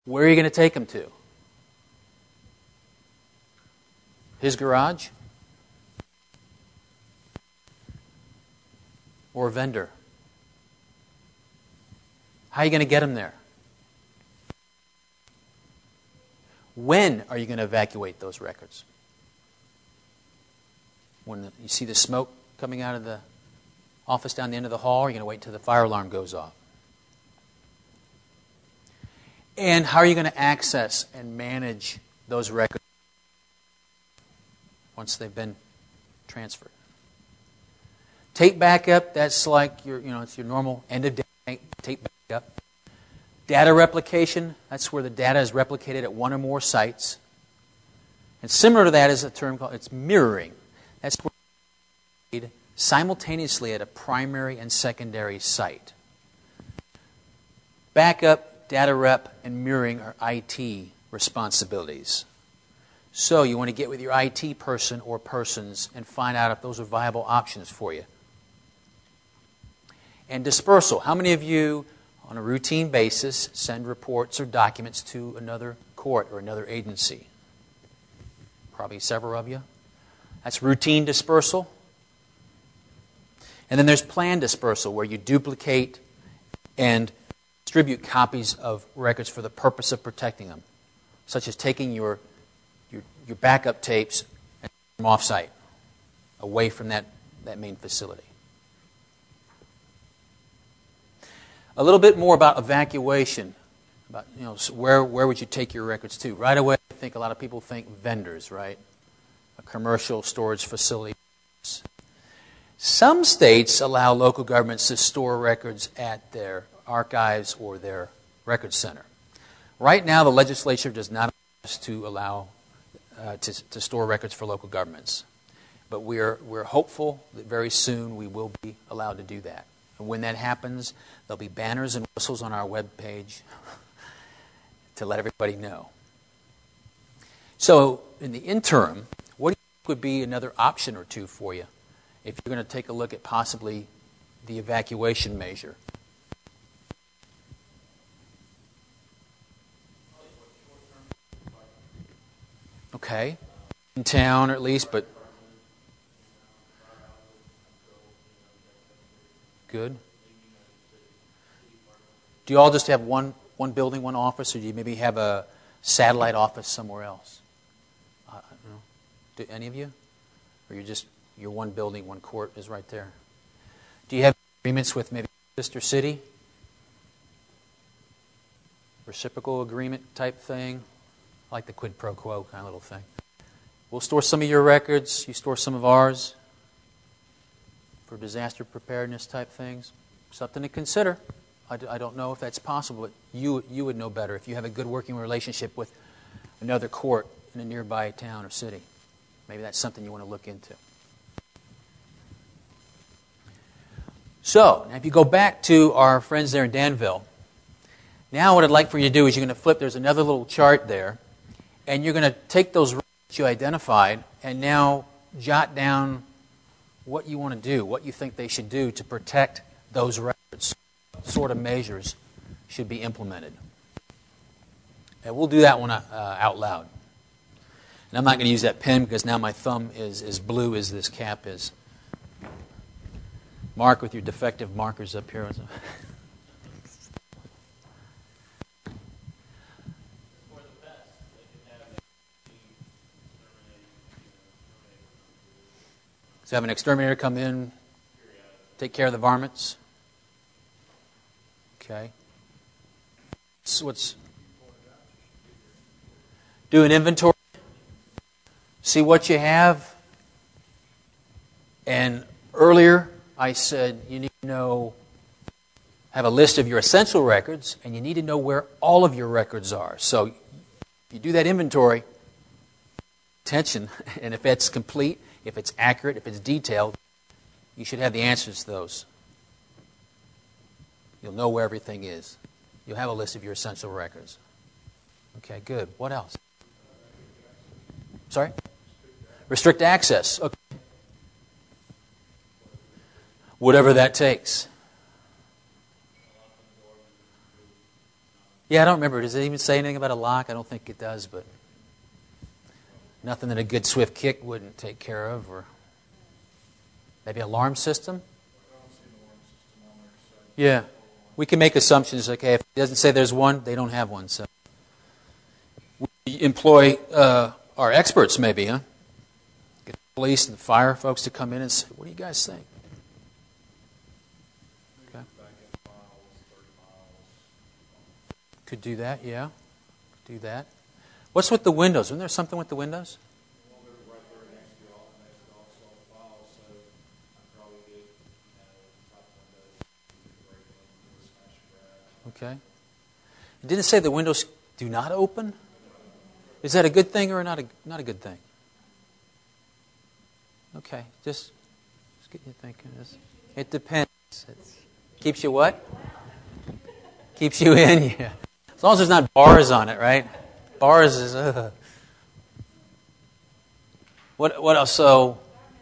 Where are you going to take them to? His garage? Or a vendor? How are you going to get them there? When are you going to evacuate those records? When you see the smoke coming out of the office down the end of the hall, or are you going to wait until the fire alarm goes off? And how are you going to access and manage those records once they've been transferred? Tape backup, that's like it's your normal end of day tape backup. Data replication, that's where the data is replicated at one or more sites. And similar to that is a term called it's mirroring. That's where it's made simultaneously at a primary and secondary site. Backup, data rep, and mirroring are IT responsibilities. So you want to get with your IT person or persons and find out if those are viable options for you. And dispersal. How many of you, on a routine basis, send reports or documents to another court or another agency? Probably several of you. That's routine dispersal. And then there's planned dispersal, where you duplicate and distribute copies of records for the purpose of protecting them, such as taking your backup tapes and them off-site, away from that main facility. A little bit more about evacuation. About so where would you take your records to? Right away, I think a lot of people think vendors, right? A commercial storage facility. Some states allow local governments to store records at their archives or their record center. Right now, the legislature does not allow us to allow to store records for local governments, but we're hopeful that very soon we will be allowed to do that. And when that happens, there'll be banners and whistles on our webpage to let everybody know. So, in the interim, what do you think would be another option or two for you if you're going to take a look at possibly the evacuation measure? Okay. In town, or at least, but good. Do you all just have one building, one office, or do you maybe have a satellite office somewhere else? Do any of you? Or you're one building, one court is right there? Do you have agreements with maybe sister city? Reciprocal agreement type thing? Like the quid pro quo kind of little thing. We'll store some of your records, you store some of ours for disaster preparedness type things. Something to consider. I don't know if that's possible, but you would know better if you have a good working relationship with another court in a nearby town or city. Maybe that's something you want to look into. So, now if you go back to our friends there in Danville, now what I'd like for you to do is you're going to flip, there's another little chart there, and you're going to take those records you identified and now jot down what you want to do, what you think they should do to protect those records. What sort of measures should be implemented. And we'll do that one out loud. And I'm not going to use that pen because now my thumb is as blue as this cap is. Mark with your defective markers up here. So have an exterminator come in, take care of the varmints. Okay. So do an inventory. See what you have. And earlier I said you need to have a list of your essential records, and you need to know where all of your records are. So if you do that inventory, attention, and if it's complete, if it's accurate, if it's detailed, you should have the answers to those. You'll know where everything is. You'll have a list of your essential records. Okay, good. What else? Sorry? Restrict access. Okay. Whatever that takes. Yeah, I don't remember. Does it even say anything about a lock? I don't think it does, but nothing that a good swift kick wouldn't take care of, or maybe alarm system? Yeah. We can make assumptions. Okay, if it doesn't say there's one, they don't have one. So we employ our experts, maybe, huh? Get the police and the fire folks to come in and say, "What do you guys think?" Okay. Could do that. Yeah. Could do that. What's with the windows? Isn't there something with the windows? Okay. Did it say the windows do not open? Is that a good thing or not a good thing? Okay, just get you thinking. It depends. It keeps you what? Keeps you in, yeah. As long as there's not bars on it, right? Bars is, What else? So,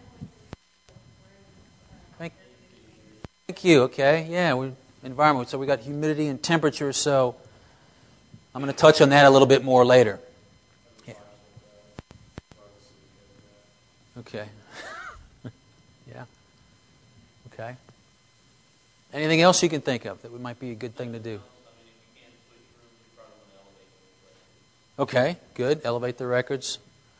thank you, okay. Yeah, environment. So we got humidity and temperature, so I'm going to touch on that a little bit more later. Yeah. Okay. Yeah. Okay. Anything else you can think of that might be a good thing to do? Okay, good. Elevate the records.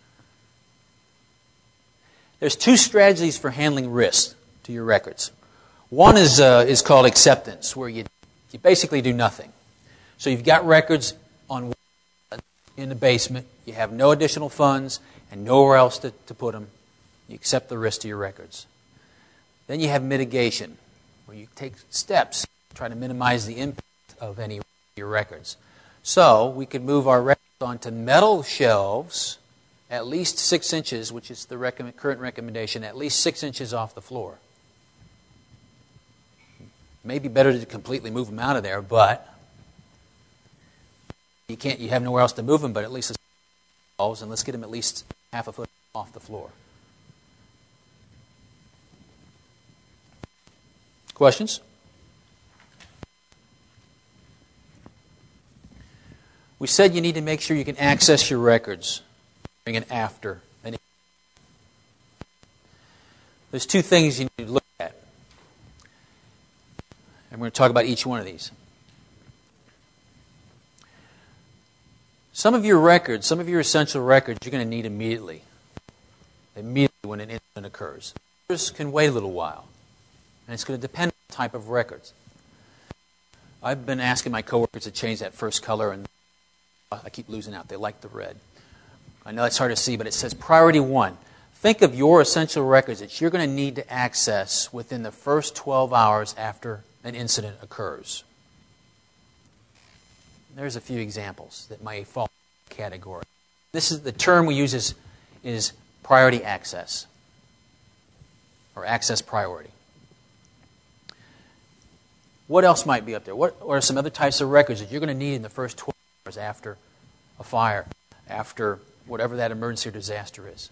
There's two strategies for handling risk to your records. One is called acceptance, where you basically do nothing. So you've got records in the basement. You have no additional funds and nowhere else to put them. You accept the risk to your records. Then you have mitigation, where you take steps to try to minimize the impact of any of your records. So we could move our records onto metal shelves at least 6 inches, which is the current recommendation, at least 6 inches off the floor. Maybe better to completely move them out of there, but you have nowhere else to move them, but at least and let's get them at least half a foot off the floor. Questions? We said you need to make sure you can access your records during and after. There's two things you need to look at. And we're going to talk about each one of these. Some of your records, some of your essential records, you're going to need immediately when an incident occurs. Others can wait a little while. And it's going to depend on the type of records. I've been asking my coworkers to change that first color, and I keep losing out. They like the red. I know it's hard to see, but it says priority 1. Think of your essential records that you're going to need to access within the first 12 hours after an incident occurs. There's a few examples that might fall in the category. This is the term we use is priority access, or access priority. What else might be up there? What are some other types of records that you're going to need in the first 12 hours after a fire, after whatever that emergency or disaster is?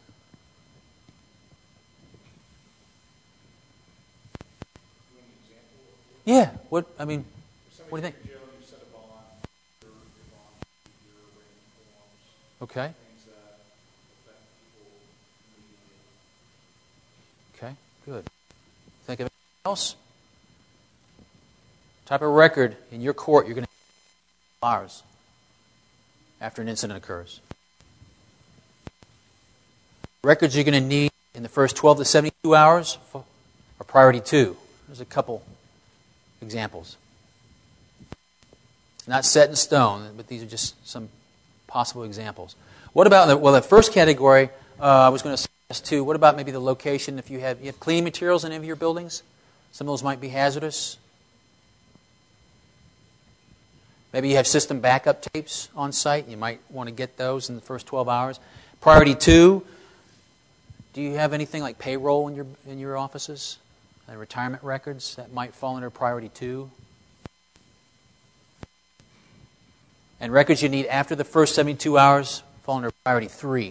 Yeah. What do you think? Okay. Okay, good. Think of anything else? Type of record in your court you're going to have hours after an incident occurs. Records you're going to need in the first 12 to 72 hours are priority 2. There's a couple examples. It's not set in stone, but these are just some possible examples. What about the first category? I was going to suggest too. What about maybe the location? If you have cleaning materials in any of your buildings, some of those might be hazardous. Maybe you have system backup tapes on site. You might want to get those in the first 12 hours. Priority 2. Do you have anything like payroll in your offices? Retirement records that might fall under priority 2. And records you need after the first 72 hours fall under priority 3.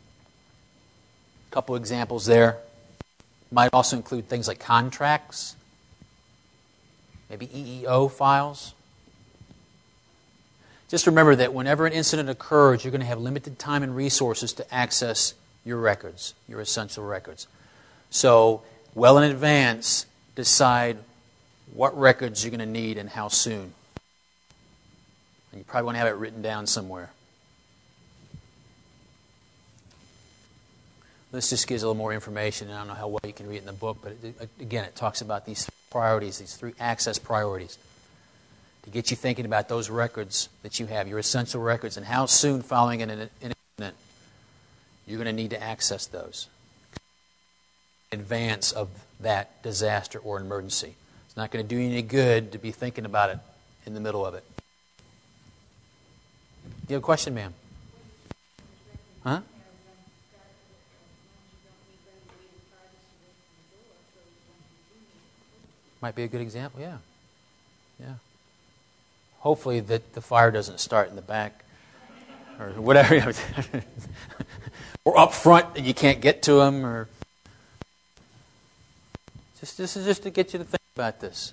A couple examples there. Might also include things like contracts, maybe EEO files. Just remember that whenever an incident occurs, you're going to have limited time and resources to access your records, your essential records. So, well in advance, decide what records you're going to need and how soon. And you probably want to have it written down somewhere. This just gives a little more information. I don't know how well you can read it in the book, but again, it talks about these priorities, these 3 access priorities, to get you thinking about those records that you have, your essential records, and how soon following an incident you're going to need to access those in advance of that disaster or emergency. It's not going to do you any good to be thinking about it in the middle of it. You have a question, ma'am? Huh? Might be a good example, yeah. Yeah. Hopefully that the fire doesn't start in the back or whatever. Or up front and you can't get to them. Or this is just to get you to think about this.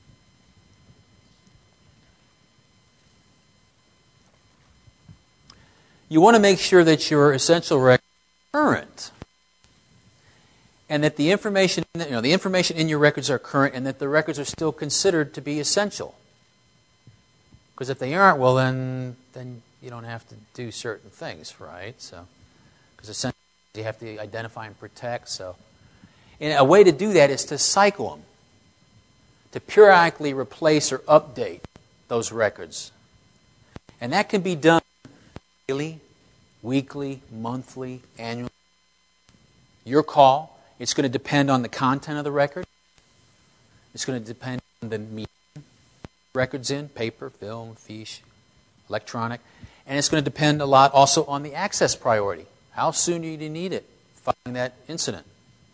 You want to make sure that your essential records are current. And that the information in your records are current, and that the records are still considered to be essential. Because if they aren't, well, then you don't have to do certain things, right? So, because essentially you have to identify and protect. So, and a way to do that is to cycle them, to periodically replace or update those records, and that can be done daily, weekly, monthly, annually. Your call. It's going to depend on the content of the record. It's going to depend on the medium records in, paper, film, fiche, electronic. And it's going to depend a lot also on the access priority. How soon do you need it following that incident?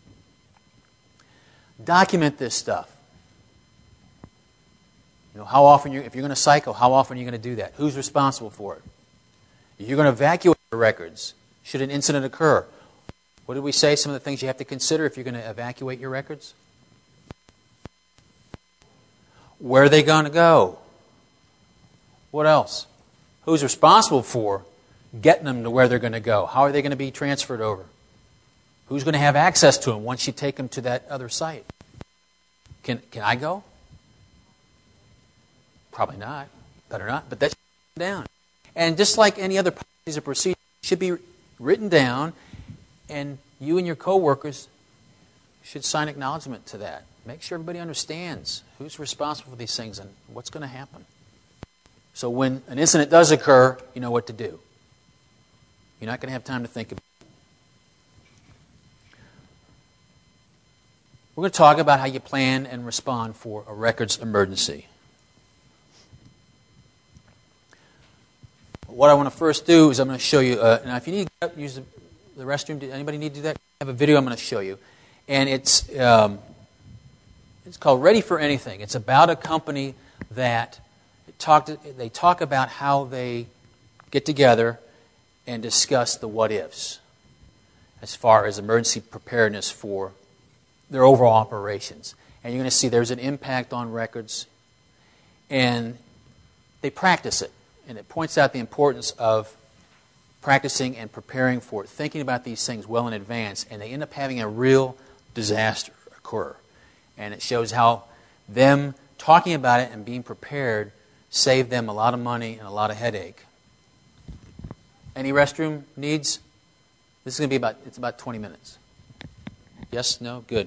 Document this stuff. How often if you're going to cycle, how often are you going to do that? Who's responsible for it? You're going to evacuate the records should an incident occur. What did we say? Some of the things you have to consider if you're going to evacuate your records? Where are they going to go? What else? Who's responsible for getting them to where they're going to go? How are they going to be transferred over? Who's going to have access to them once you take them to that other site? Can I go? Probably not. Better not. But that's down. And just like any other policies or procedures, it should be written down. And you and your coworkers should sign acknowledgement to that. Make sure everybody understands who's responsible for these things and what's going to happen. So when an incident does occur, you know what to do. You're not going to have time to think about it. We're going to talk about how you plan and respond for a records emergency. What I want to first do is I'm going to show you, now if you need to use the restroom, did anybody need to do that? I have a video I'm going to show you. And it's called Ready for Anything. It's about a company that they talk about how they get together and discuss the what-ifs as far as emergency preparedness for their overall operations. And you're going to see there's an impact on records, and they practice it. And it points out the importance of practicing and preparing for it, thinking about these things well in advance, and they end up having a real disaster occur. And it shows how them talking about it and being prepared saved them a lot of money and a lot of headache. Any restroom needs? This is going to be about 20 minutes. Yes? No? Good.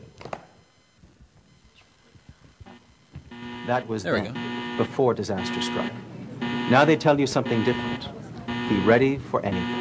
That was before disaster struck. Now they tell you something different. Be ready for anything.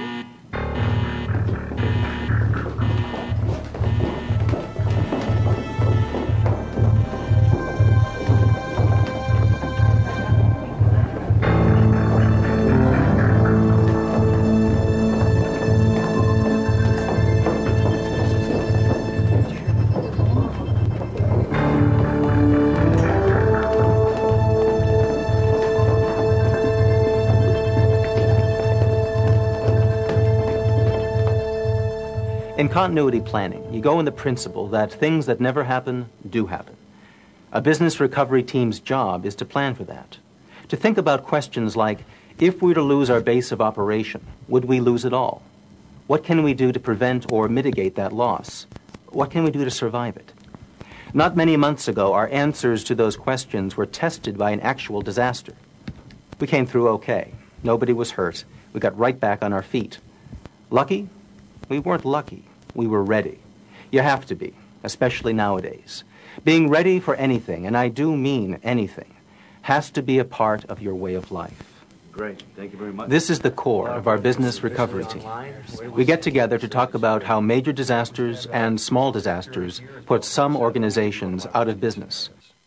In continuity planning, you go on the principle that things that never happen do happen. A business recovery team's job is to plan for that. To think about questions like, If we were to lose our base of operation, would we lose it all? What can we do to prevent or mitigate that loss? What can we do to survive it? Not many months ago, our answers to those questions were tested by an actual disaster. We came through okay. Nobody was hurt. We got right back on our feet. Lucky? We weren't lucky. We were ready. You have to be, especially nowadays. Being ready for anything, and I do mean anything, has to be a part of your way of life. Great. Thank you very much. This is the core of our business recovery team. We get together to talk about how major disasters and small disasters put some organizations out of business.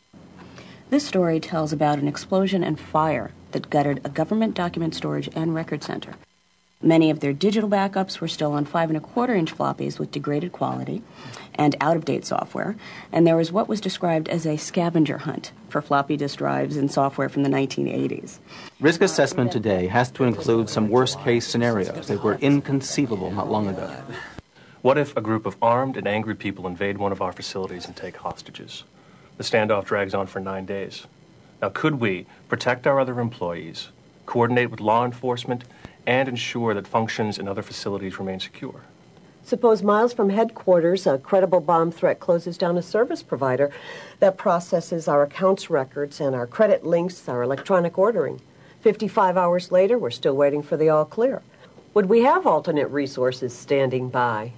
This story tells about an explosion and fire that gutted a government document storage and record center. Many of their digital backups were still on 5¼ inch floppies with degraded quality and out-of-date software, and there was what was described as a scavenger hunt for floppy disk drives and software from the 1980s. Risk assessment today has to include some worst-case scenarios that were inconceivable not long ago. What if a group of armed and angry people invade one of our facilities and take hostages? The standoff drags on for 9 days. Now, could we protect our other employees, coordinate with law enforcement, and ensure that functions in other facilities remain secure? Suppose miles from headquarters, a credible bomb threat closes down a service provider that processes our accounts records and our credit links, our electronic ordering. 55 hours later, we're still waiting for the all clear. Would we have alternate resources standing by?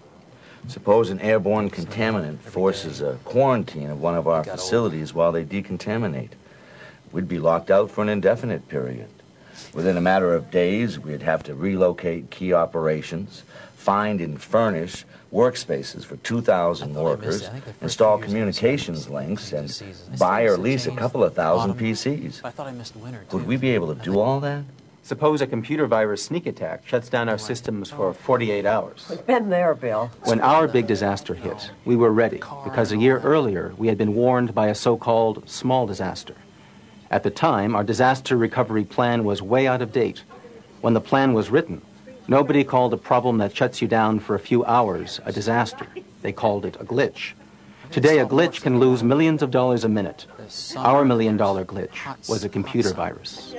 Suppose an airborne contaminant forces a quarantine of one of our facilities while they decontaminate. We'd be locked out for an indefinite period. Within a matter of days, we'd have to relocate key operations, find and furnish workspaces for 2,000 workers, install communications links, and buy or lease a couple of thousand PCs. I thought I missed winter, Would we be able to do all that? Suppose a computer virus sneak attack shuts down our systems for 48 hours. We've been there, Bill. When our big disaster hit, we were ready because a year earlier we had been warned by a so-called small disaster. At the time, our disaster recovery plan was way out of date. When the plan was written, nobody called a problem that shuts you down for a few hours a disaster. They called it a glitch. Today, a glitch can lose millions of dollars a minute. Our $1 million glitch was a computer virus.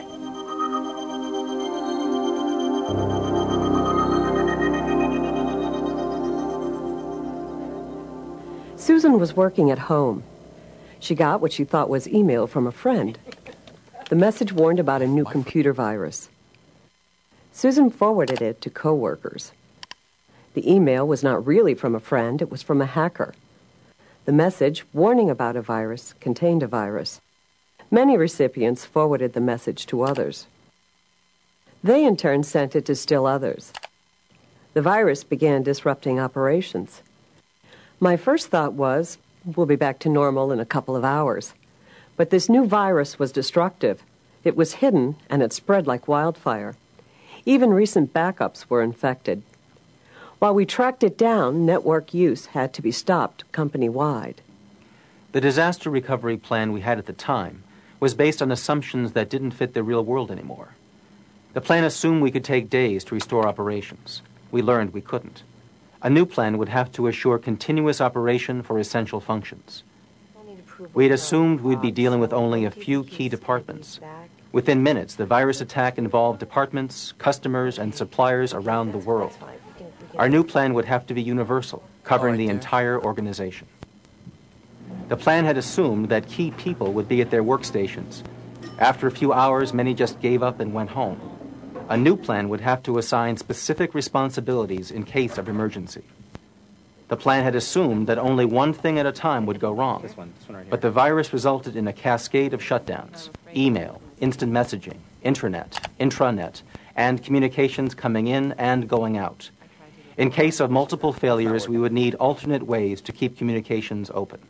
Susan was working at home. She got what she thought was email from a friend. The message warned about a new computer virus. Susan forwarded it to coworkers. The email was not really from a friend, it was from a hacker. The message, warning about a virus, contained a virus. Many recipients forwarded the message to others. They, in turn, sent it to still others. The virus began disrupting operations. My first thought was, we'll be back to normal in a couple of hours. But this new virus was destructive. It was hidden, and it spread like wildfire. Even recent backups were infected. While we tracked it down, network use had to be stopped company-wide. The disaster recovery plan we had at the time was based on assumptions that didn't fit the real world anymore. The plan assumed we could take days to restore operations. We learned we couldn't. A new plan would have to assure continuous operation for essential functions. We had assumed we'd be dealing with only a few key departments. Within minutes, the virus attack involved departments, customers, and suppliers around the world. Our new plan would have to be universal, covering the entire organization. The plan had assumed that key people would be at their workstations. After a few hours, many just gave up and went home. A new plan would have to assign specific responsibilities in case of emergency. The plan had assumed that only one thing at a time would go wrong. This one right here. But the virus resulted in a cascade of shutdowns: email, instant messaging, intranet, and communications coming in and going out. In case of multiple failures, we would need alternate ways to keep communications open.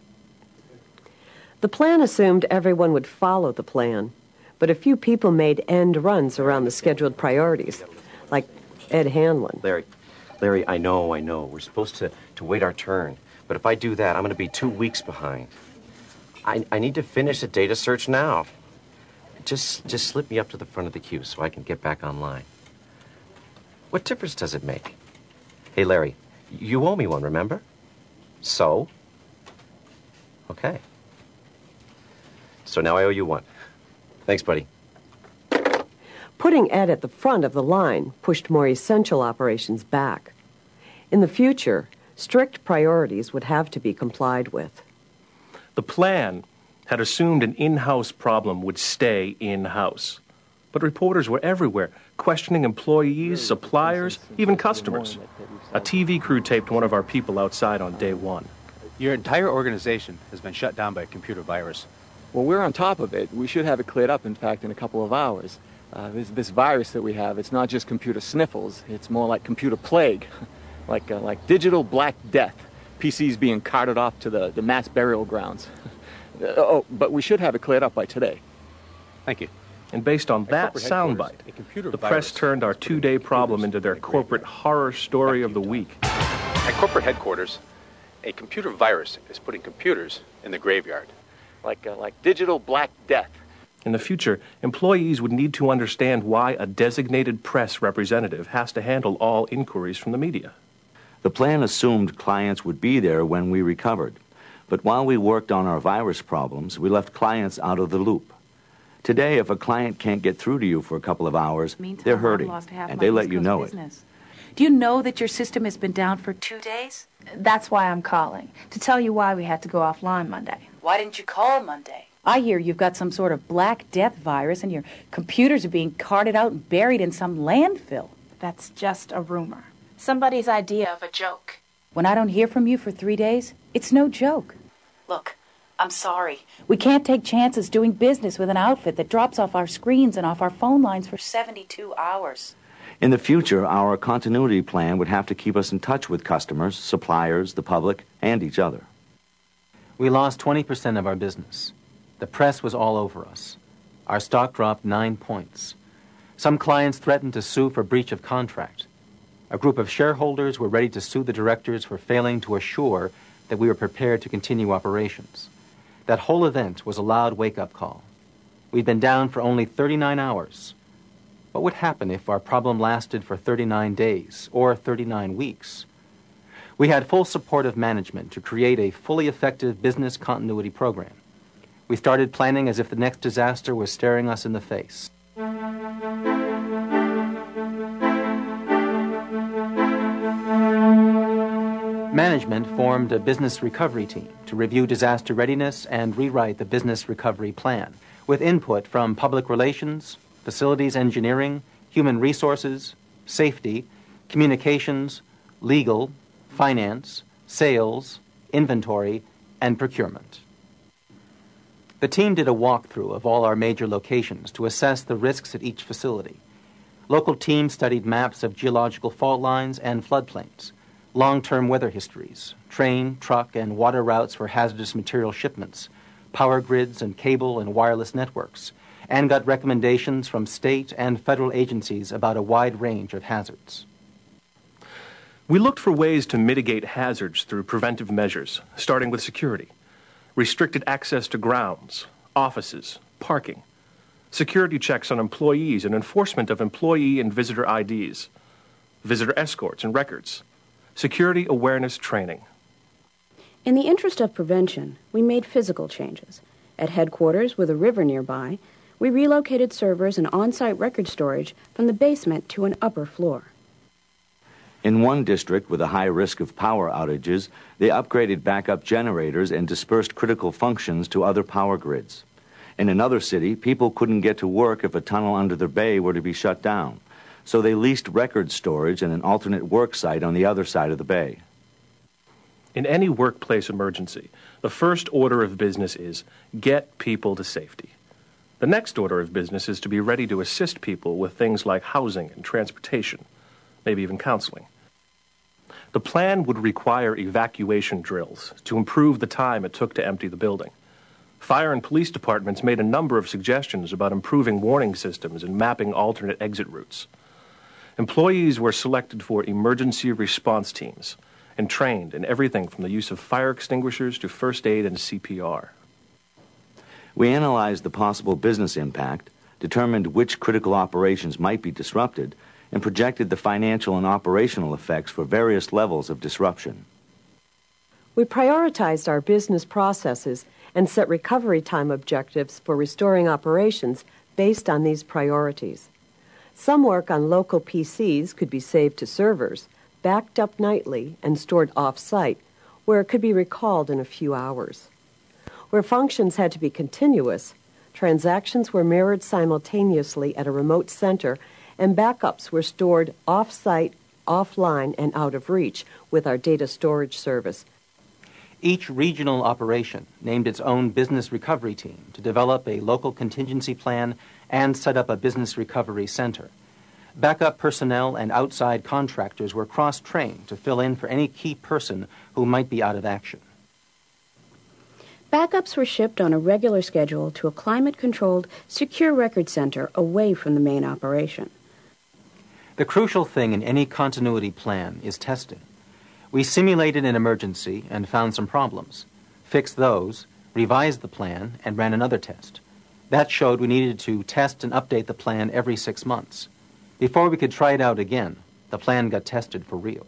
The plan assumed everyone would follow the plan, but a few people made end runs around the scheduled priorities, like Ed Hanlon. Larry, I know. We're supposed to wait our turn. But if I do that, I'm going to be 2 weeks behind. I need to finish the data search now. Just slip me up to the front of the queue so I can get back online. What difference does it make? Hey, Larry, you owe me one, remember? So? Okay. So now I owe you one. Thanks, buddy. Putting Ed at the front of the line pushed more essential operations back. In the future, strict priorities would have to be complied with. The plan had assumed an in-house problem would stay in-house. But reporters were everywhere, questioning employees, suppliers, even customers. A TV crew taped one of our people outside on day one. Your entire organization has been shut down by a computer virus. Well, we're on top of it. We should have it cleared up, in fact, in a couple of hours. This virus that we have, it's not just computer sniffles. It's more like computer plague, like digital black death. PCs being carted off to the mass burial grounds. But we should have it cleared up by today. Thank you. And based on that soundbite, the press turned our two-day problem into their corporate horror story of the week. At corporate headquarters, a computer virus is putting computers in the graveyard. Like digital black death. In the future, employees would need to understand why a designated press representative has to handle all inquiries from the media. The plan assumed clients would be there when we recovered. But while we worked on our virus problems, we left clients out of the loop. Today, if a client can't get through to you for a couple of hours, they're hurting, and they let you know it. Do you know that your system has been down for 2 days? That's why I'm calling, to tell you why we had to go offline Monday. Why didn't you call Monday? I hear you've got some sort of Black Death virus and your computers are being carted out and buried in some landfill. That's just a rumor. Somebody's idea of a joke. When I don't hear from you for 3 days, it's no joke. Look, I'm sorry. We can't take chances doing business with an outfit that drops off our screens and off our phone lines for 72 hours. In the future, our continuity plan would have to keep us in touch with customers, suppliers, the public, and each other. We lost 20% of our business. The press was all over us. Our stock dropped 9 points. Some clients threatened to sue for breach of contract. A group of shareholders were ready to sue the directors for failing to assure that we were prepared to continue operations. That whole event was a loud wake-up call. We'd been down for only 39 hours. What would happen if our problem lasted for 39 days or 39 weeks? We had full support of management to create a fully effective business continuity program. We started planning as if the next disaster was staring us in the face. Management formed a business recovery team to review disaster readiness and rewrite the business recovery plan, with input from public relations, facilities engineering, human resources, safety, communications, legal, finance, sales, inventory, and procurement. The team did a walkthrough of all our major locations to assess the risks at each facility. Local teams studied maps of geological fault lines and floodplains, long-term weather histories, train, truck, and water routes for hazardous material shipments, power grids and cable and wireless networks, and got recommendations from state and federal agencies about a wide range of hazards. We looked for ways to mitigate hazards through preventive measures, starting with security. Restricted access to grounds, offices, parking, security checks on employees and enforcement of employee and visitor IDs, visitor escorts and records, security awareness training. In the interest of prevention, we made physical changes. At headquarters, with a river nearby, we relocated servers and on-site record storage from the basement to an upper floor. In one district with a high risk of power outages, they upgraded backup generators and dispersed critical functions to other power grids. In another city, people couldn't get to work if a tunnel under the bay were to be shut down, so they leased record storage and an alternate work site on the other side of the bay. In any workplace emergency, the first order of business is get people to safety. The next order of business is to be ready to assist people with things like housing and transportation, maybe even counseling. The plan would require evacuation drills to improve the time it took to empty the building. Fire and police departments made a number of suggestions about improving warning systems and mapping alternate exit routes. Employees were selected for emergency response teams and trained in everything from the use of fire extinguishers to first aid and CPR. We analyzed the possible business impact, determined which critical operations might be disrupted, and projected the financial and operational effects for various levels of disruption. We prioritized our business processes and set recovery time objectives for restoring operations based on these priorities. Some work on local PCs could be saved to servers, backed up nightly, and stored off-site, where it could be recalled in a few hours. Where functions had to be continuous, transactions were mirrored simultaneously at a remote center, and backups were stored off-site, offline, and out of reach with our data storage service. Each regional operation named its own business recovery team to develop a local contingency plan and set up a business recovery center. Backup personnel and outside contractors were cross-trained to fill in for any key person who might be out of action. Backups were shipped on a regular schedule to a climate-controlled, secure record center away from the main operation. The crucial thing in any continuity plan is testing. We simulated an emergency and found some problems, fixed those, revised the plan, and ran another test. That showed we needed to test and update the plan every 6 months. Before we could try it out again, the plan got tested for real.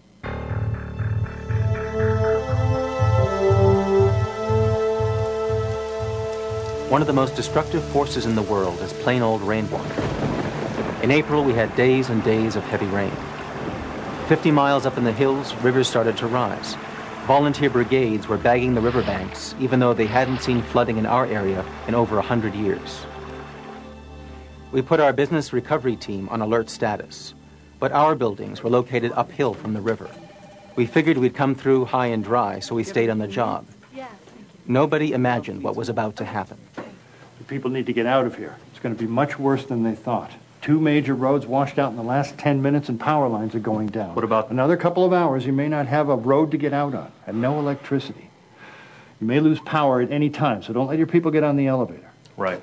One of the most destructive forces in the world is plain old rainwater. In April, we had days and days of heavy rain. 50 miles up in the hills, rivers started to rise. Volunteer brigades were bagging the riverbanks, even though they hadn't seen flooding in our area in over 100 years. We put our business recovery team on alert status, but our buildings were located uphill from the river. We figured we'd come through high and dry, so we stayed on the job. Nobody imagined what was about to happen. The people need to get out of here. It's going to be much worse than they thought. 2 major roads washed out in the last 10 minutes and power lines are going down. What about another couple of hours? You may not have a road to get out on and no electricity. You may lose power at any time, so don't let your people get on the elevator. Right.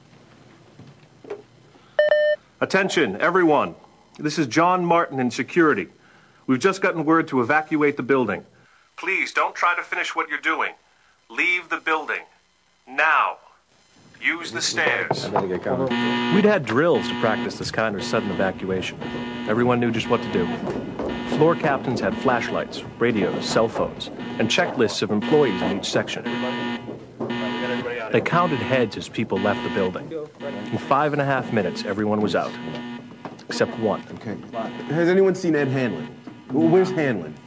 Attention, everyone. This is John Martin in security. We've just gotten word to evacuate the building. Please don't try to finish what you're doing. Leave the building. Now. Use the stairs. We'd had drills to practice this kind of sudden evacuation. Everyone knew just what to do. Floor captains had flashlights, radios, cell phones, and checklists of employees in each section. They counted heads as people left the building. In 5.5 minutes, everyone was out. Except one. Okay. Has anyone seen Ed Hanlon? Where's Hanlon?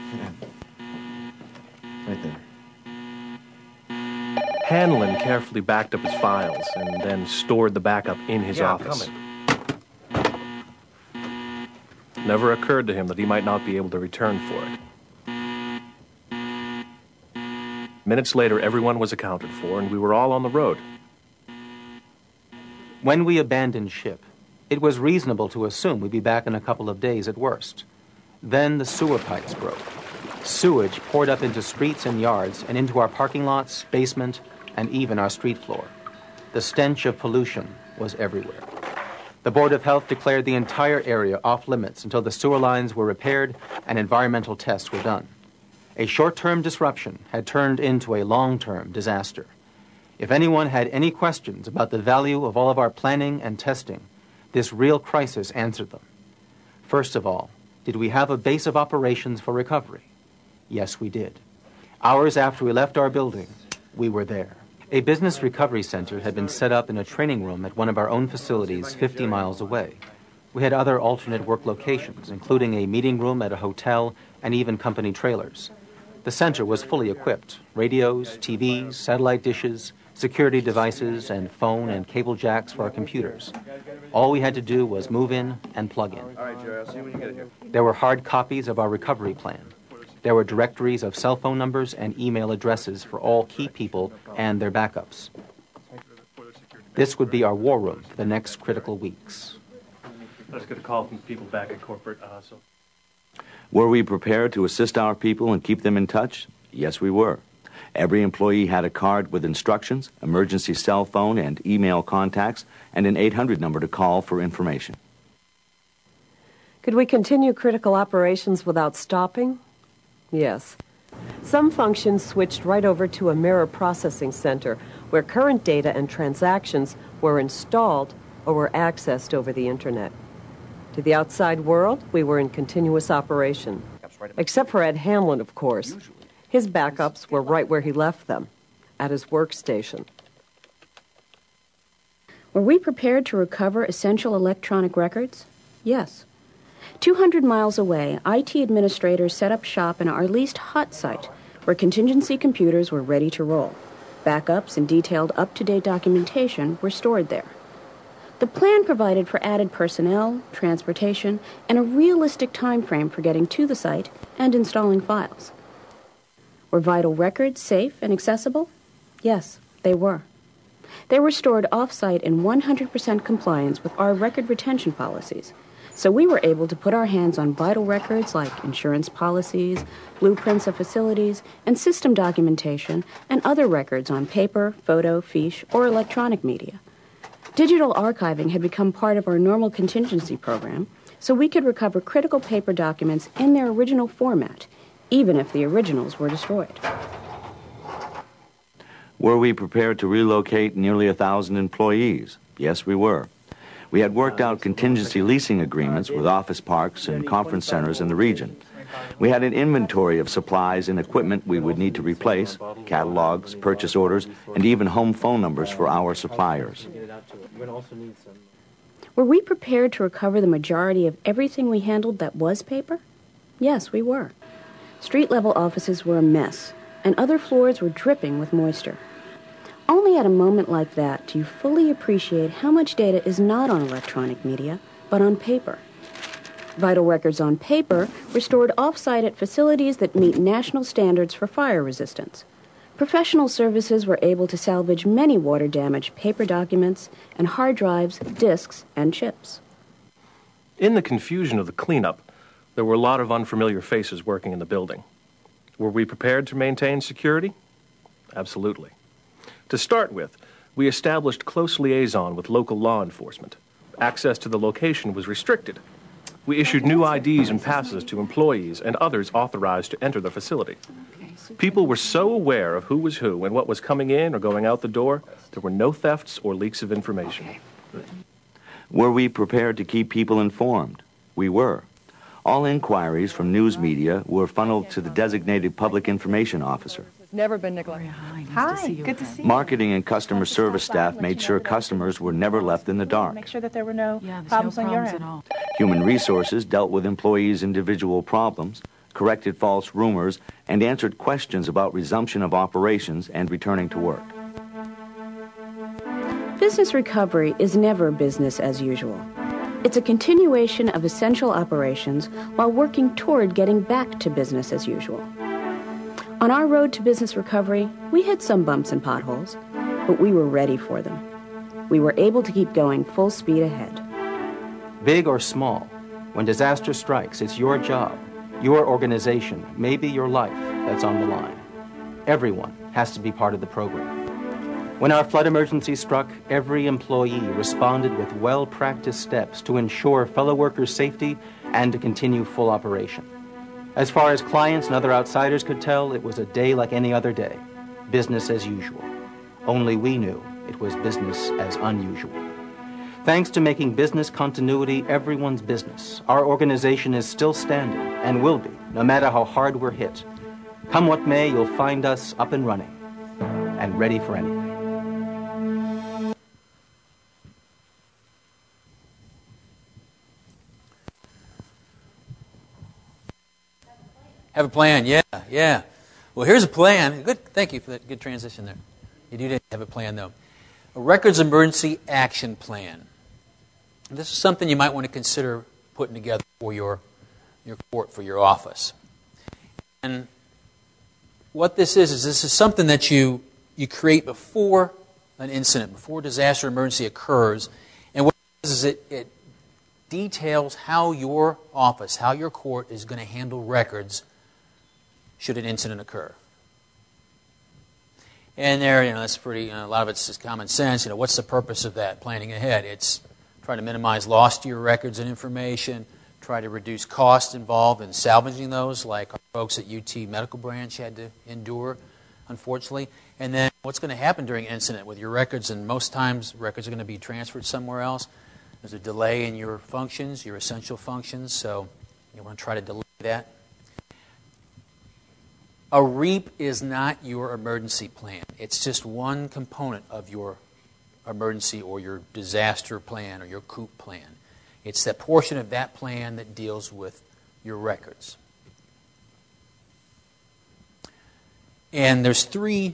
Right there. Hanlon carefully backed up his files and then stored the backup in his office. Never occurred to him that he might not be able to return for it. Minutes later, everyone was accounted for, and we were all on the road. When we abandoned ship, it was reasonable to assume we'd be back in a couple of days at worst. Then the sewer pipes broke. Sewage poured up into streets and yards and into our parking lots, basement, and even our street floor. The stench of pollution was everywhere. The Board of Health declared the entire area off limits until the sewer lines were repaired and environmental tests were done. A short-term disruption had turned into a long-term disaster. If anyone had any questions about the value of all of our planning and testing, this real crisis answered them. First of all, did we have a base of operations for recovery? Yes, we did. Hours after we left our building, we were there. A business recovery center had been set up in a training room at one of our own facilities 50 miles away. We had other alternate work locations, including a meeting room at a hotel and even company trailers. The center was fully equipped: radios, TVs, satellite dishes, security devices, and phone and cable jacks for our computers. All we had to do was move in and plug in. All right, Jerry, I'll see you when you get here. There were hard copies of our recovery plan. There were directories of cell phone numbers and email addresses for all key people and their backups. This would be our war room for the next critical weeks. Let's get a call from people back at corporate. Were we prepared to assist our people and keep them in touch? Yes, we were. Every employee had a card with instructions, emergency cell phone and email contacts, and an 800 number to call for information. Could we continue critical operations without stopping? Yes. Some functions switched right over to a mirror processing center where current data and transactions were installed or were accessed over the internet. To the outside world, we were in continuous operation. Except for Ed Hanlon, of course. His backups were right where he left them, at his workstation. Were we prepared to recover essential electronic records? Yes. 200 miles away, IT administrators set up shop in our least hot site, where contingency computers were ready to roll. Backups and detailed up-to-date documentation were stored there. The plan provided for added personnel, transportation, and a realistic time frame for getting to the site and installing files. Were vital records safe and accessible? Yes, they were. They were stored off-site in 100% compliance with our record retention policies, so we were able to put our hands on vital records like insurance policies, blueprints of facilities, and system documentation, and other records on paper, photo, fiche, or electronic media. Digital archiving had become part of our normal contingency program, so we could recover critical paper documents in their original format, even if the originals were destroyed. Were we prepared to relocate nearly 1,000 employees? Yes, we were. We had worked out contingency leasing agreements with office parks and conference centers in the region. We had an inventory of supplies and equipment we would need to replace, catalogs, purchase orders, and even home phone numbers for our suppliers. Were we prepared to recover the majority of everything we handled that was paper? Yes, we were. Street-level offices were a mess, and other floors were dripping with moisture. Only at a moment like that do you fully appreciate how much data is not on electronic media, but on paper. Vital records on paper were stored off-site at facilities that meet national standards for fire resistance. Professional services were able to salvage many water-damaged paper documents and hard drives, disks, and chips. In the confusion of the cleanup, there were a lot of unfamiliar faces working in the building. Were we prepared to maintain security? Absolutely. To start with, we established close liaison with local law enforcement. Access to the location was restricted. We issued new IDs and passes to employees and others authorized to enter the facility. People were so aware of who was who and what was coming in or going out the door, there were no thefts or leaks of information. Were we prepared to keep people informed? We were. All inquiries from news media were funneled to the designated public information officer. Never been neglected. Hi, good to see you. Marketing and customer service staff made sure customers were never left in the dark. Make sure that there were no problems on your end. Human resources dealt with employees' individual problems, corrected false rumors, and answered questions about resumption of operations and returning to work. Business recovery is never business as usual. It's a continuation of essential operations while working toward getting back to business as usual. On our road to business recovery, we hit some bumps and potholes, but we were ready for them. We were able to keep going full speed ahead. Big or small, when disaster strikes, it's your job, your organization, maybe your life that's on the line. Everyone has to be part of the program. When our flood emergency struck, every employee responded with well-practiced steps to ensure fellow workers' safety and to continue full operation. As far as clients and other outsiders could tell, it was a day like any other day, business as usual. Only we knew it was business as unusual. Thanks to making business continuity everyone's business, our organization is still standing and will be, no matter how hard we're hit. Come what may, you'll find us up and running and ready for anything. Have a plan, yeah. Well, here's a plan. Good, thank you for that good transition there. You do have a plan, though. A Records Emergency Action Plan. This is something you might want to consider putting together for your court, for your office. And what this is something that you create before an incident, before disaster emergency occurs. And what it is it details how your office, how your court is going to handle records should an incident occur. And there, that's pretty, a lot of it's just common sense. What's the purpose of that, planning ahead? It's trying to minimize loss to your records and information, try to reduce costs involved in salvaging those, like our folks at UT Medical Branch had to endure, unfortunately. And then what's going to happen during an incident with your records, and most times records are going to be transferred somewhere else. There's a delay in your functions, your essential functions, so you want to try to delay that. A REAP is not your emergency plan. It's just one component of your emergency or your disaster plan or your COOP plan. It's that portion of that plan that deals with your records. And there's three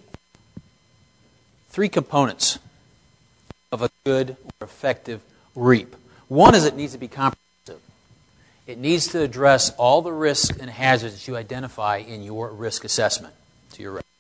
components of a good or effective REAP. One is it needs to be comprehensive. It needs to address all the risks and hazards that you identify in your risk assessment to your record.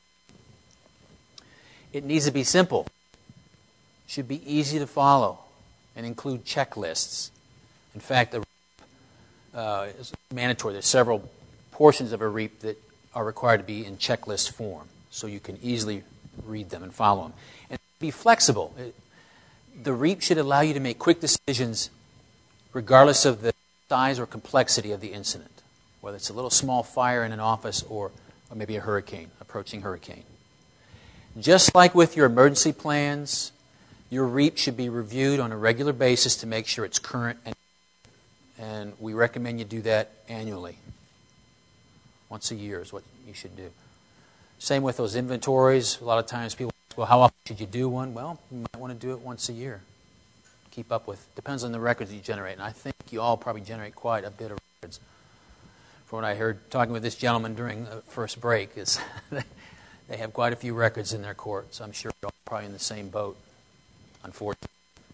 It needs to be simple. It should be easy to follow and include checklists. In fact, a REAP is mandatory. There's several portions of a REAP that are required to be in checklist form, so you can easily read them and follow them. And be flexible. The REAP should allow you to make quick decisions regardless of the size or complexity of the incident, whether it's a little small fire in an office or maybe a hurricane, approaching hurricane. Just like with your emergency plans, your REAP should be reviewed on a regular basis to make sure it's current, and we recommend you do that annually. Once a year is what you should do. Same with those inventories. A lot of times people ask, well, how often should you do one? Well, you might want to do it once a year. Keep up with. Depends on the records you generate. And I think you all probably generate quite a bit of records. From what I heard talking with this gentleman during the first break, is they have quite a few records in their court. So I'm sure you're all probably in the same boat, unfortunately.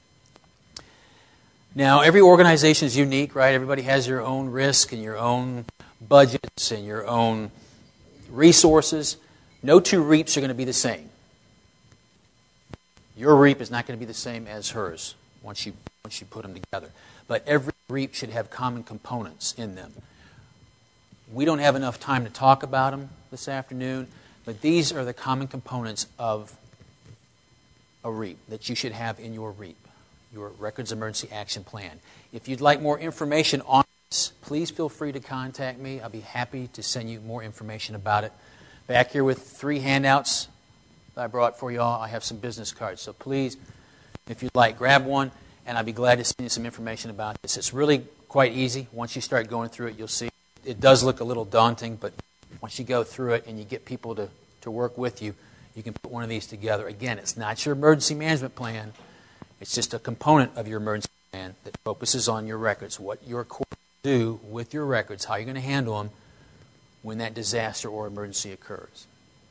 Now, every organization is unique, right? Everybody has your own risk and your own budgets and your own resources. No two REAPs are going to be the same. Your REAP is not going to be the same as hers once you put them together. But every REAP should have common components in them. We don't have enough time to talk about them this afternoon, but these are the common components of a REAP that you should have in your REAP, your Records Emergency Action Plan. If you'd like more information on this, please feel free to contact me. I'll be happy to send you more information about it. Back here with 3 handouts that I brought for you all, I have some business cards. So please, if you'd like, grab one, and I'll be glad to send you some information about this. It's really quite easy. Once you start going through it, you'll see it does look a little daunting, but once you go through it and you get people to work with you, you can put one of these together. Again, it's not your emergency management plan. It's just a component of your emergency plan that focuses on your records, what your court will do with your records, how you're going to handle them when that disaster or emergency occurs.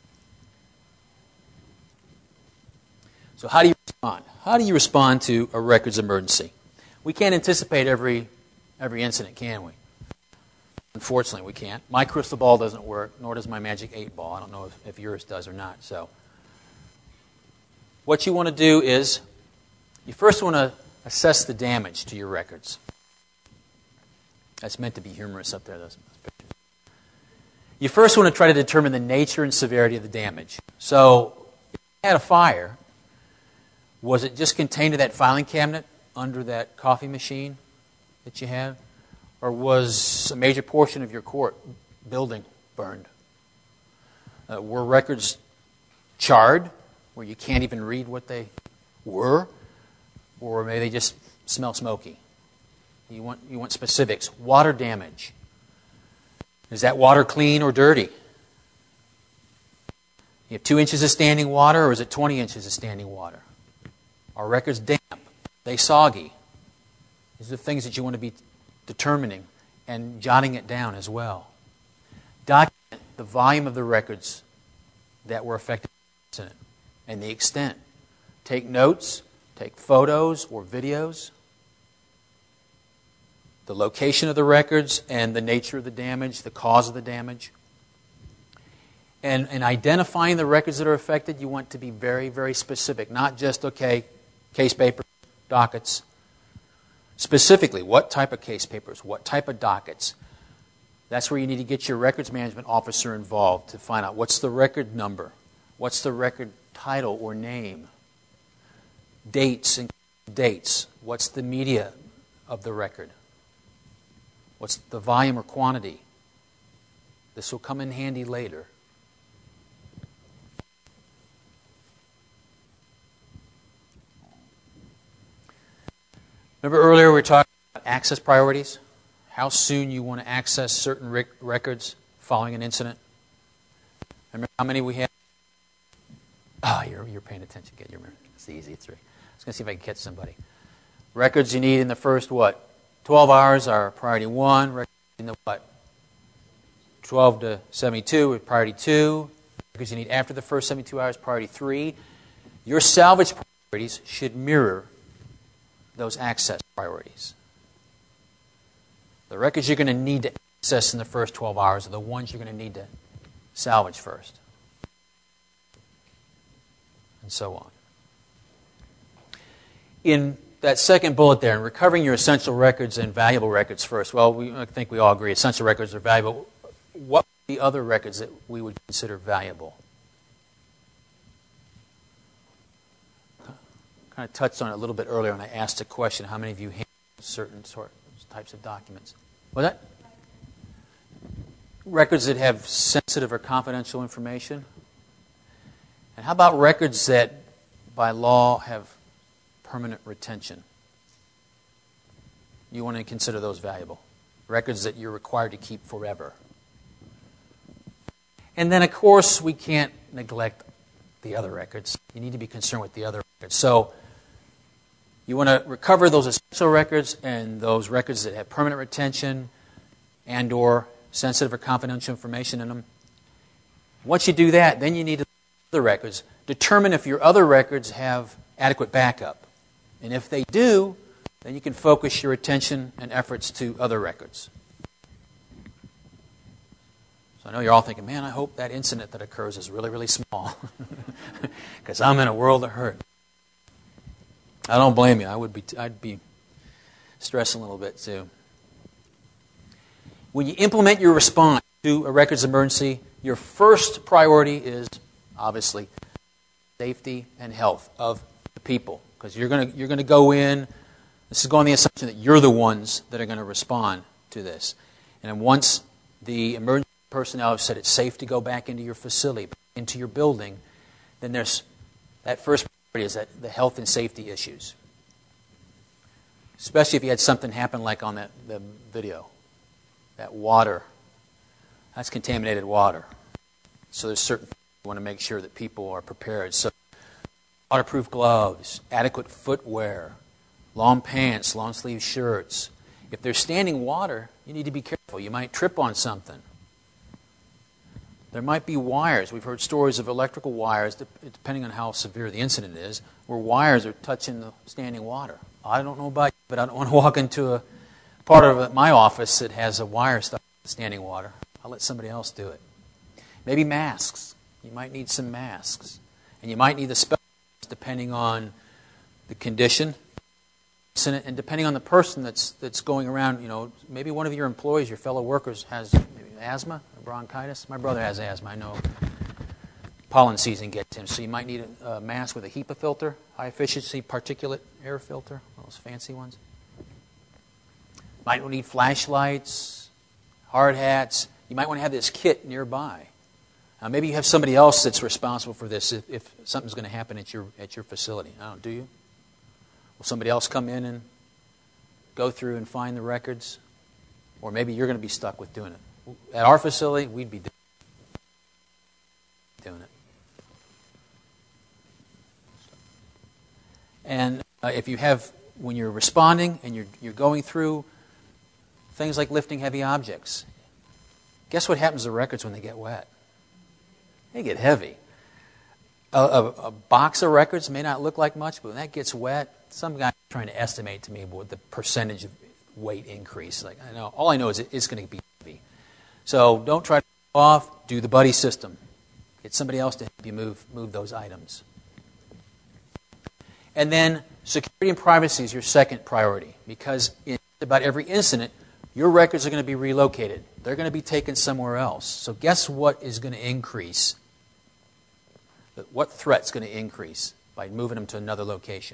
So how do you respond? How do you respond to a records emergency? We can't anticipate every incident, can we? Unfortunately, we can't. My crystal ball doesn't work, nor does my magic 8-ball. I don't know if yours does or not. So what you want to do is you first want to assess the damage to your records. That's meant to be humorous up there, those pictures. You first want to try to determine the nature and severity of the damage. So if you had a fire, was it just contained to that filing cabinet under that coffee machine that you have? Or was a major portion of your court building burned? Were records charred, where you can't even read what they were? Or maybe they just smell smoky? You want specifics. Water damage. Is that water clean or dirty? You have 2 inches of standing water, or is it 20 inches of standing water? Are records damp? Are they soggy? These are the things that you want to be determining and jotting it down as well. Document the volume of the records that were affected by the incident and the extent. Take notes, take photos or videos, the location of the records and the nature of the damage, the cause of the damage. And in identifying the records that are affected, you want to be very, very specific. Not just, case papers, dockets. Specifically, what type of case papers, what type of dockets. That's where you need to get your records management officer involved to find out what's the record number, what's the record title or name, dates and dates, what's the media of the record, what's the volume or quantity. This will come in handy later. Remember earlier we were talking about access priorities? How soon you want to access certain records following an incident? Remember how many we had? Oh, you're paying attention. Get your memory. It's easy. It's 3. I was going to see if I can catch somebody. Records you need in the first, 12 hours are priority 1. Records in the 12 to 72 are priority 2. Records you need after the first 72 hours, priority 3. Your salvage priorities should mirror those access priorities. The records you're going to need to access in the first 12 hours are the ones you're going to need to salvage first. And so on. In that second bullet there, in recovering your essential records and valuable records first, I think we all agree essential records are valuable. What are the other records that we would consider valuable? Kind of touched on it a little bit earlier when I asked a question, how many of you handle certain types of documents? What's that? Records that have sensitive or confidential information? And how about records that, by law, have permanent retention? You want to consider those valuable. Records that you're required to keep forever. And then, of course, we can't neglect the other records. You need to be concerned with the other records. So, you want to recover those essential records and those records that have permanent retention and or sensitive or confidential information in them. Once you do that, then you need to look at other records. Determine if your other records have adequate backup. And if they do, then you can focus your attention and efforts to other records. So I know you're all thinking, man, I hope that incident that occurs is really, really small. Because I'm in a world of hurt. I don't blame you. I'd be stressing a little bit too. When you implement your response to a records emergency, your first priority is obviously safety and health of the people, because you're going to go in. This is going on the assumption that you're the ones that are going to respond to this. And then once the emergency personnel have said it's safe to go back into your facility, into your building, then there's that first priority is that the health and safety issues. Especially if you had something happen like on the video. That water, that's contaminated water. So there's certain things you want to make sure that people are prepared. So waterproof gloves, adequate footwear, long pants, long sleeve shirts. If there's standing water, you need to be careful. You might trip on something. There might be wires. We've heard stories of electrical wires, depending on how severe the incident is, where wires are touching the standing water. I don't know about you, but I don't want to walk into a part of my office that has a wire stuck in standing water. I'll let somebody else do it. Maybe masks. You might need some masks. And you might need the special ones depending on the condition and depending on the person that's going around. Maybe one of your employees, your fellow workers, has maybe asthma or bronchitis. My brother has asthma. I know pollen season gets him. So you might need a mask with a HEPA filter, high-efficiency particulate air filter, those fancy ones. Might need flashlights, hard hats. You might want to have this kit nearby. Maybe you have somebody else that's responsible for this if something's going to happen at your facility. Do you? Will somebody else come in and go through and find the records? Or maybe you're going to be stuck with doing it. At our facility, we'd be doing it. And if you have, when you're responding and you're going through things like lifting heavy objects, guess what happens to records when they get wet? They get heavy. A box of records may not look like much, but when that gets wet, some guy trying to estimate to me what the percentage of weight increase. All I know is it's going to be heavy. So don't try to go off. Do the buddy system. Get somebody else to help you move those items. And then security and privacy is your second priority, because in about every incident, your records are going to be relocated. They're going to be taken somewhere else. So guess what is going to increase? What threat's going to increase by moving them to another location?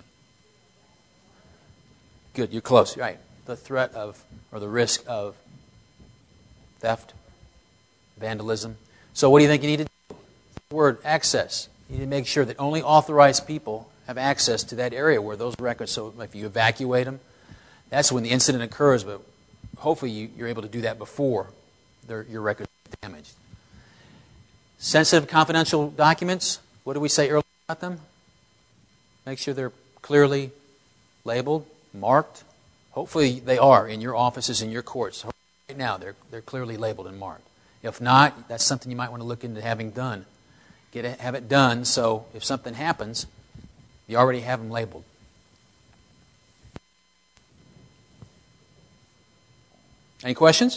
Good, you're close. Right. The threat of, or the risk of theft, vandalism. So what do you think you need to do? The word access. You need to make sure that only authorized people have access to that area where those records, so if you evacuate them, that's when the incident occurs, but hopefully you're able to do that before your records are damaged. Sensitive confidential documents, what did we say earlier about them? Make sure they're clearly labeled, marked. Hopefully they are in your offices, in your courts. Right now, they're clearly labeled and marked. If not, that's something you might want to look into having done. Have it done so if something happens, you already have them labeled. Any questions?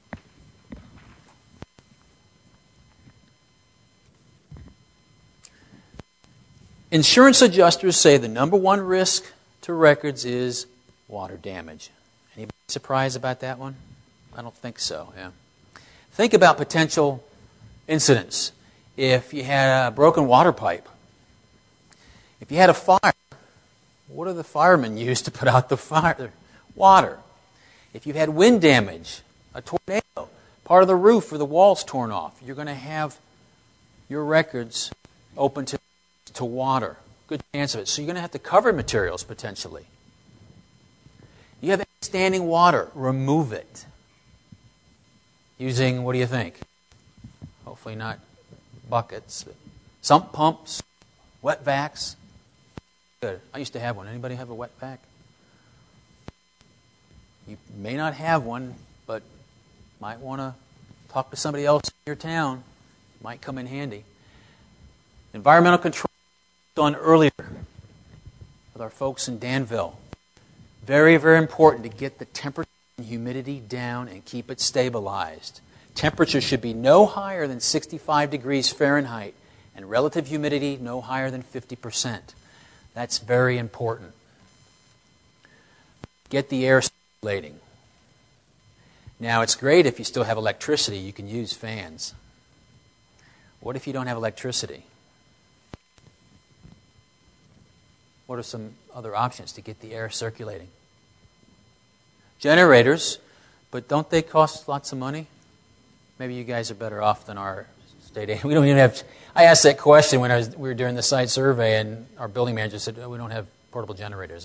Insurance adjusters say the number one risk to records is water damage. Anybody surprised about that one? I don't think so, yeah. Think about potential incidents. If you had a broken water pipe, if you had a fire, what do the firemen use to put out the fire? Water. If you've had wind damage, a tornado, part of the roof or the walls torn off, you're going to have your records open to water. Good chance of it. So you're going to have to cover materials potentially. You have standing water, remove it. Using, what do you think? Hopefully not buckets. Sump pumps, wet vacs. Good. I used to have one. Anybody have a wet vac? You may not have one, but might want to talk to somebody else in your town. Might come in handy. Environmental control done earlier with our folks in Danville. Very, very important to get the temperature and humidity down and keep it stabilized. Temperature should be no higher than 65 degrees Fahrenheit and relative humidity no higher than 50%. That's very important. Get the air circulating. Now, it's great if you still have electricity. You can use fans. What if you don't have electricity? What are some other options to get the air circulating? Generators, but don't they cost lots of money? Maybe you guys are better off than our state aid. We don't even have. I asked that question when we were doing the site survey, and our building manager said, "Oh, we don't have portable generators."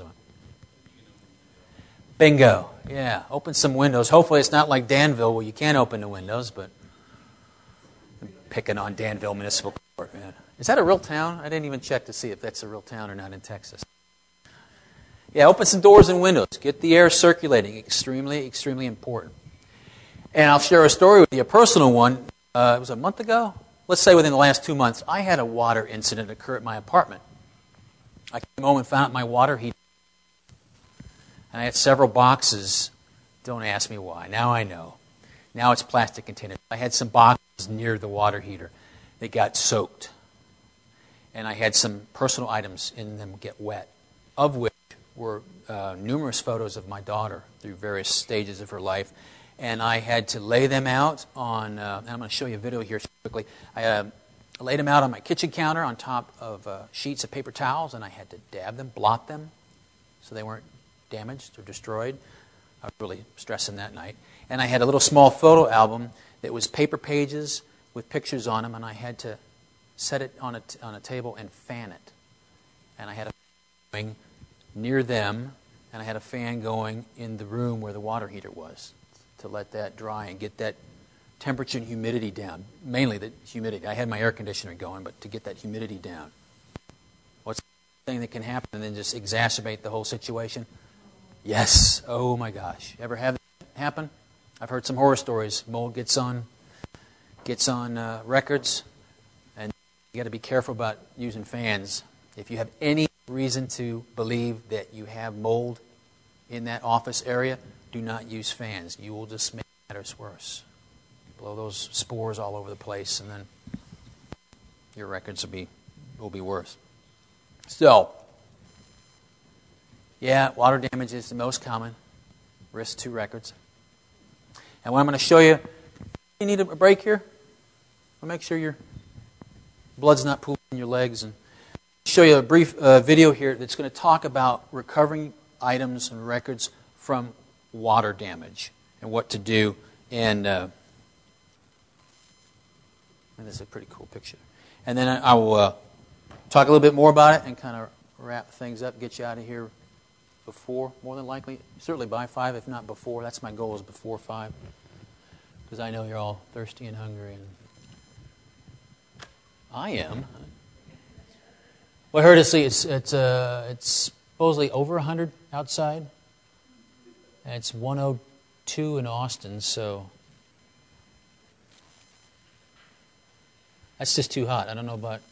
Bingo. Yeah, open some windows. Hopefully, it's not like Danville where you can't open the windows. But I'm picking on Danville Municipal Court, man. Is that a real town? I didn't even check to see if that's a real town or not in Texas. Yeah, open some doors and windows. Get the air circulating. Extremely, extremely important. And I'll share a story with you, a personal one. It was a month ago. Let's say within the last 2 months, I had a water incident occur at my apartment. I came home and found out my water heater. And I had several boxes. Don't ask me why. Now I know. Now it's plastic containers. I had some boxes near the water heater. They got soaked. And I had some personal items in them get wet, of which were numerous photos of my daughter through various stages of her life. And I had to lay them out on, and I'm going to show you a video here quickly. I laid them out on my kitchen counter on top of sheets of paper towels, and I had to dab them, blot them, so they weren't damaged or destroyed. I was really stressing that night. And I had a little small photo album that was paper pages with pictures on them, and I had to set it on a table and fan it. And I had a fan going near them, and I had a fan going in the room where the water heater was to let that dry and get that temperature and humidity down. Mainly the humidity. I had my air conditioner going, but to get that humidity down. What's the thing that can happen and then just exacerbate the whole situation? Yes. Oh my gosh. Ever have that happen? I've heard some horror stories. Mold gets on records. You got to be careful about using fans. If you have any reason to believe that you have mold in that office area, do not use fans. You will just make matters worse. Blow those spores all over the place, and then your records will be worse. So, yeah, water damage is the most common risk to records. And what I'm going to show you, you need a break here? I'll make sure your blood's not pooling in your legs. And show you a brief video here that's going to talk about recovering items and records from water damage and what to do. And this is a pretty cool picture. And then I will talk a little bit more about it and kind of wrap things up, get you out of here before, more than likely, certainly by 5, if not before. That's my goal, is before 5, because I know you're all thirsty and hungry, and I am. Well, I heard it's supposedly over 100 outside. And it's 102 in Austin, so that's just too hot. I don't know about...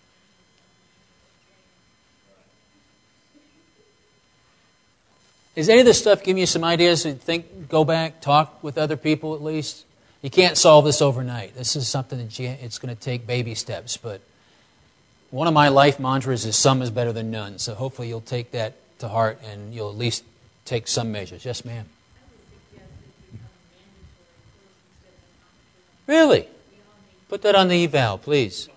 Is any of this stuff giving you some ideas to think, go back, talk with other people at least? You can't solve this overnight. This is something that it's going to take baby steps, but one of my life mantras is some is better than none, so hopefully you'll take that to heart and you'll at least take some measures. Yes, ma'am? Really? Put that on the eval, please.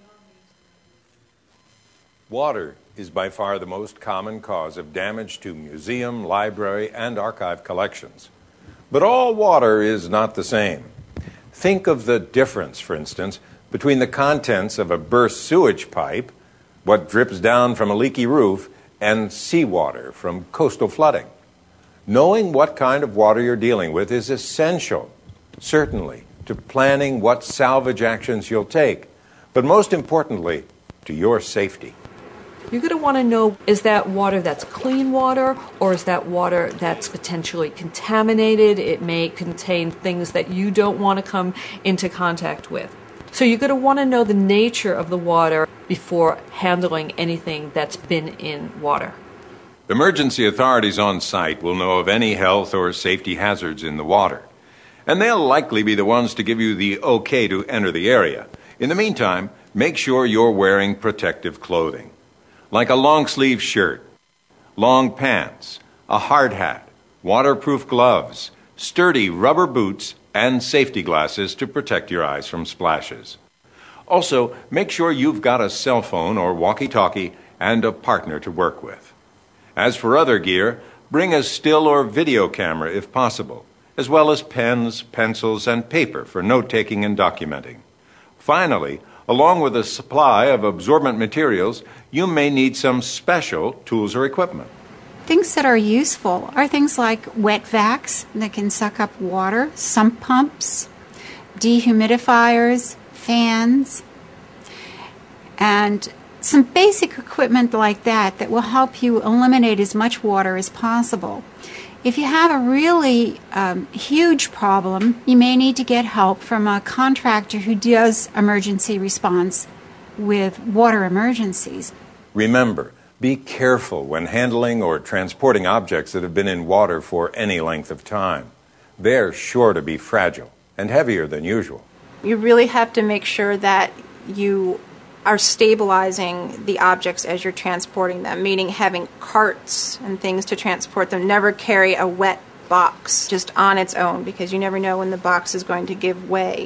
Water is by far the most common cause of damage to museum, library, and archive collections. But all water is not the same. Think of the difference, for instance, between the contents of a burst sewage pipe, what drips down from a leaky roof, and seawater from coastal flooding. Knowing what kind of water you're dealing with is essential, certainly, to planning what salvage actions you'll take, but most importantly, to your safety. You're going to want to know, is that water that's clean water, or is that water that's potentially contaminated? It may contain things that you don't want to come into contact with. So you're going to want to know the nature of the water before handling anything that's been in water. Emergency authorities on site will know of any health or safety hazards in the water, and they'll likely be the ones to give you the okay to enter the area. In the meantime, make sure you're wearing protective clothing, like a long-sleeve shirt, long pants, a hard hat, waterproof gloves, sturdy rubber boots, and safety glasses to protect your eyes from splashes. Also, make sure you've got a cell phone or walkie-talkie and a partner to work with. As for other gear, bring a still or video camera if possible, as well as pens, pencils, and paper for note-taking and documenting. Finally, along with a supply of absorbent materials, you may need some special tools or equipment. Things that are useful are things like wet vacs that can suck up water, sump pumps, dehumidifiers, fans, and some basic equipment like that will help you eliminate as much water as possible. If you have a really huge problem, you may need to get help from a contractor who does emergency response with water emergencies. Remember, be careful when handling or transporting objects that have been in water for any length of time. They're sure to be fragile and heavier than usual. You really have to make sure that you are stabilizing the objects as you're transporting them, meaning having carts and things to transport them. Never carry a wet box just on its own, because you never know when the box is going to give way.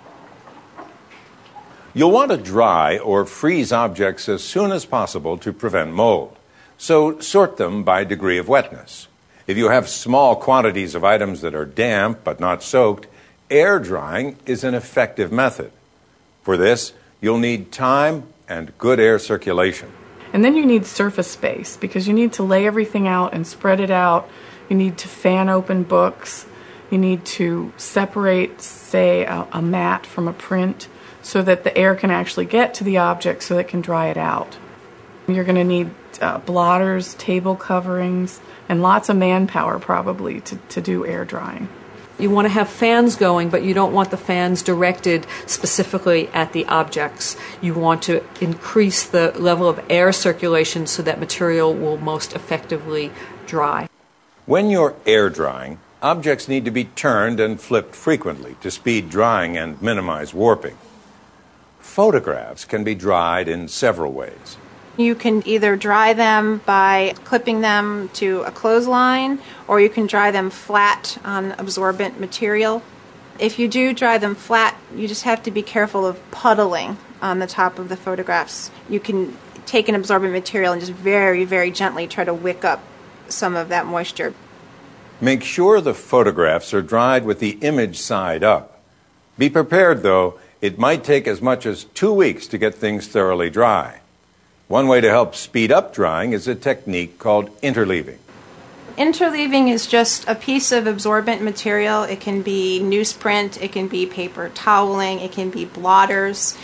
You'll want to dry or freeze objects as soon as possible to prevent mold, so sort them by degree of wetness. If you have small quantities of items that are damp but not soaked, air drying is an effective method. For this, you'll need time and good air circulation. And then you need surface space, because you need to lay everything out and spread it out. You need to fan open books. You need to separate, say, a mat from a print, so that the air can actually get to the object so that it can dry it out. You're going to need blotters, table coverings, and lots of manpower probably to do air drying. You want to have fans going, but you don't want the fans directed specifically at the objects. You want to increase the level of air circulation so that material will most effectively dry. When you're air drying, objects need to be turned and flipped frequently to speed drying and minimize warping. Photographs can be dried in several ways. You can either dry them by clipping them to a clothesline, or you can dry them flat on absorbent material. If you do dry them flat, you just have to be careful of puddling on the top of the photographs. You can take an absorbent material and just very, very gently try to wick up some of that moisture. Make sure the photographs are dried with the image side up. Be prepared, though, it might take as much as 2 weeks to get things thoroughly dry. One way to help speed up drying is a technique called interleaving. Interleaving is just a piece of absorbent material. It can be newsprint, it can be paper toweling, it can be blotters.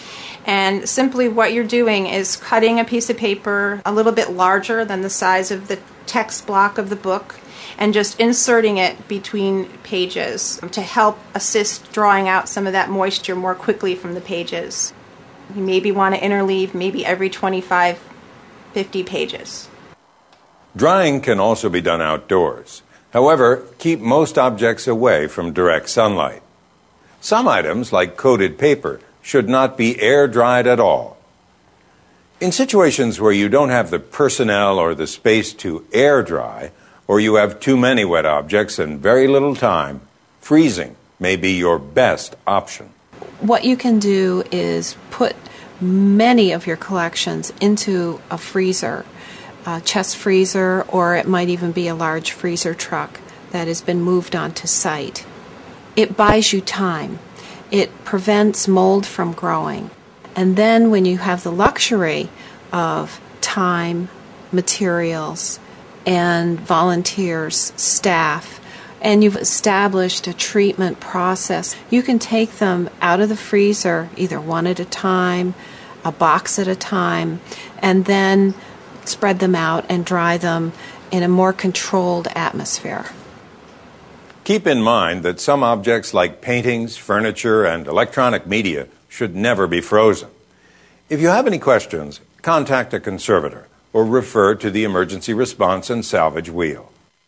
And simply what you're doing is cutting a piece of paper a little bit larger than the size of the text block of the book and just inserting it between pages to help assist drawing out some of that moisture more quickly from the pages. You maybe want to interleave maybe every 25, 50 pages. Drying can also be done outdoors. However, keep most objects away from direct sunlight. Some items, like coated paper, should not be air-dried at all. In situations where you don't have the personnel or the space to air-dry, or you have too many wet objects and very little time, freezing may be your best option. What you can do is put many of your collections into a freezer, a chest freezer, or it might even be a large freezer truck that has been moved onto site. It buys you time. It prevents mold from growing. And then when you have the luxury of time, materials, and volunteers, staff, and you've established a treatment process, you can take them out of the freezer either one at a time, a box at a time, and then spread them out and dry them in a more controlled atmosphere. Keep in mind that some objects like paintings, furniture, and electronic media should never be frozen. If you have any questions, contact a conservator or refer to the Emergency Response and Salvage Wheel.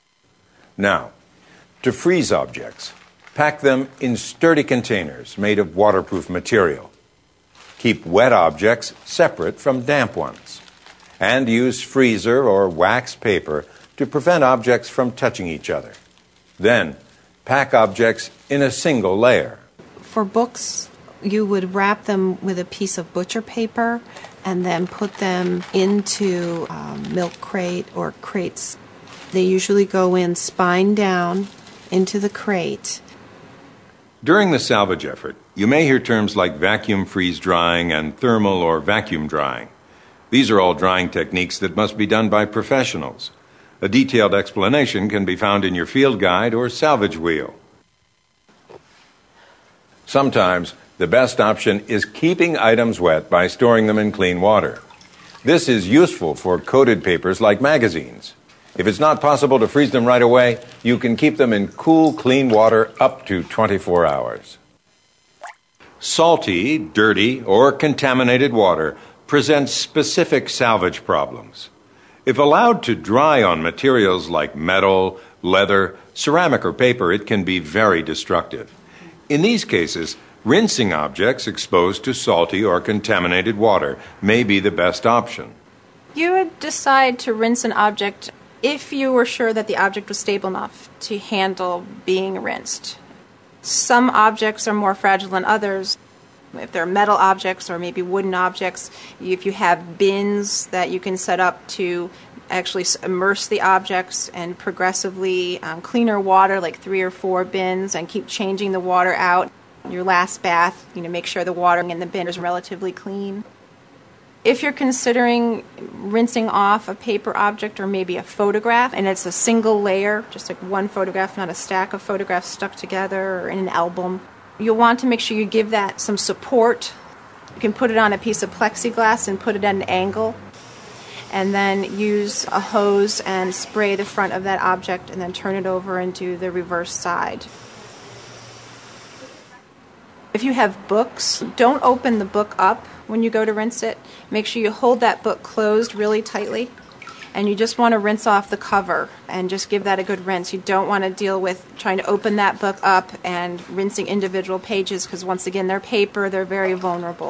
Now, to freeze objects, pack them in sturdy containers made of waterproof material. Keep wet objects separate from damp ones. And use freezer or wax paper to prevent objects from touching each other. Then, pack objects in a single layer. For books, you would wrap them with a piece of butcher paper and then put them into a milk crate or crates. They usually go in spine down into the crate. During the salvage effort, you may hear terms like vacuum freeze drying and thermal or vacuum drying. These are all drying techniques that must be done by professionals. A detailed explanation can be found in your field guide or salvage wheel. Sometimes, the best option is keeping items wet by storing them in clean water. This is useful for coated papers like magazines. If it's not possible to freeze them right away, you can keep them in cool, clean water up to 24 hours. Salty, dirty, or contaminated water presents specific salvage problems. If allowed to dry on materials like metal, leather, ceramic, or paper, it can be very destructive. In these cases, rinsing objects exposed to salty or contaminated water may be the best option. You would decide to rinse an object if you were sure that the object was stable enough to handle being rinsed. Some objects are more fragile than others. If they're metal objects or maybe wooden objects, if you have bins that you can set up to actually immerse the objects and progressively cleaner water, like 3 or 4 bins, and keep changing the water out. Your last bath, make sure the water in the bin is relatively clean. If you're considering rinsing off a paper object or maybe a photograph, and it's a single layer, just like one photograph, not a stack of photographs stuck together or in an album, you'll want to make sure you give that some support. You can put it on a piece of plexiglass and put it at an angle, and then use a hose and spray the front of that object and then turn it over into the reverse side. If you have books, don't open the book up when you go to rinse it. Make sure you hold that book closed really tightly, and you just want to rinse off the cover and just give that a good rinse. You don't want to deal with trying to open that book up and rinsing individual pages because, once again, they're paper, they're very vulnerable.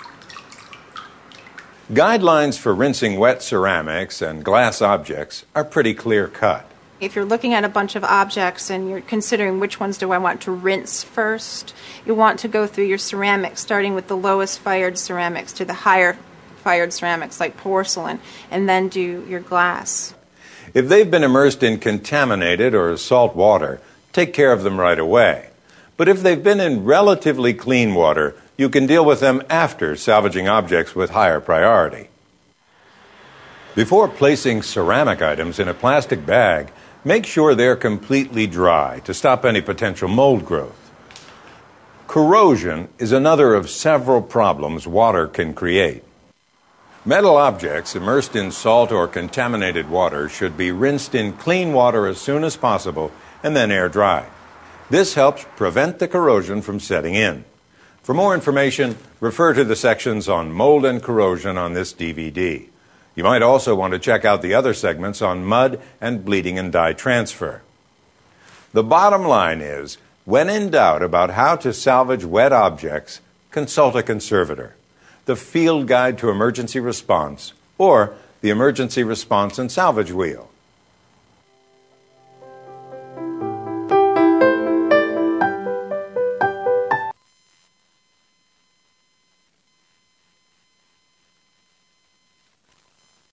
Guidelines for rinsing wet ceramics and glass objects are pretty clear-cut. If you're looking at a bunch of objects and you're considering which ones do I want to rinse first, you want to go through your ceramics, starting with the lowest fired ceramics to the higher fired ceramics like porcelain, and then do your glass. If they've been immersed in contaminated or salt water, take care of them right away. But if they've been in relatively clean water, you can deal with them after salvaging objects with higher priority. Before placing ceramic items in a plastic bag, make sure they're completely dry to stop any potential mold growth. Corrosion is another of several problems water can create. Metal objects immersed in salt or contaminated water should be rinsed in clean water as soon as possible and then air dry. This helps prevent the corrosion from setting in. For more information, refer to the sections on mold and corrosion on this DVD. You might also want to check out the other segments on mud and bleeding and dye transfer. The bottom line is, when in doubt about how to salvage wet objects, consult a conservator, the Field Guide to Emergency Response, or the Emergency Response and Salvage Wheel.